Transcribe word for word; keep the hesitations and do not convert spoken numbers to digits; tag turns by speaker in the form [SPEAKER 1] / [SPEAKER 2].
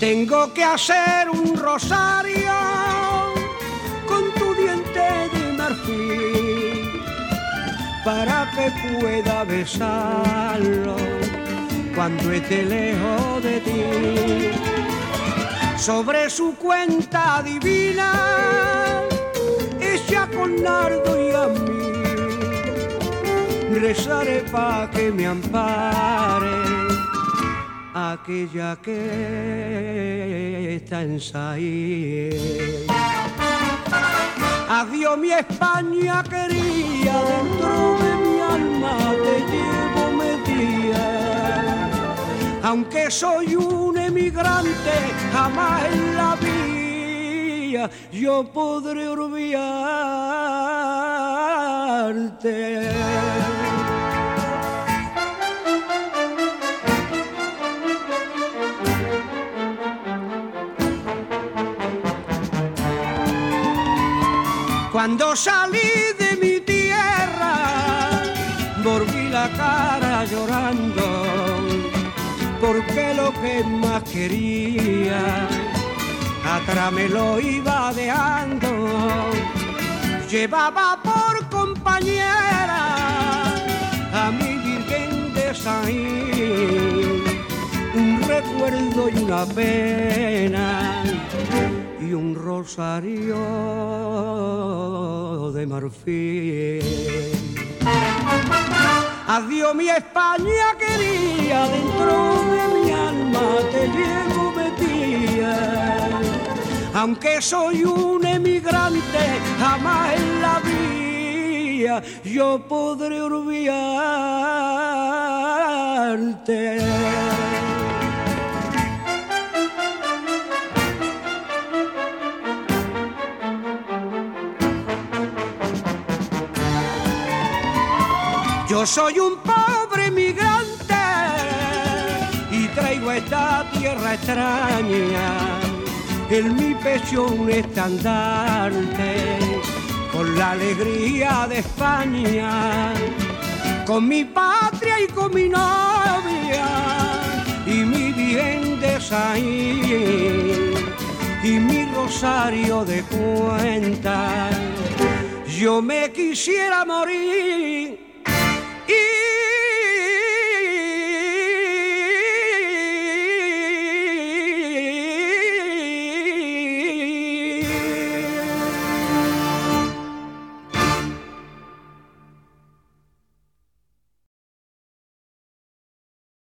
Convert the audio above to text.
[SPEAKER 1] Tengo que hacer un rosario con tu diente de marfil para que pueda besarlo cuando esté lejos de ti. Sobre su cuenta divina, ella con nardo y a mí, rezaré pa' que me ampare aquella que está en Sahel. Adiós mi España querida, dentro de mi alma te llevo metida. Aunque soy un emigrante, jamás en la vida yo podré olvidarte. Cuando salí de mi tierra, volví la cara llorando, porque lo que más quería, atrás me lo iba dejando. Llevaba por compañera a mi Virgen de Saín, un recuerdo y una pena, y un rosario de marfil. Adiós mi España querida, dentro de mi alma te llevo metida. Aunque soy un emigrante, jamás en la vida yo podré olvidarte. Yo soy un pobre migrante y traigo a esta tierra extraña en mi pecho un estandarte con la alegría de España, con mi patria y con mi novia y mi bien de Saín y mi rosario de cuentas. Yo me quisiera morir y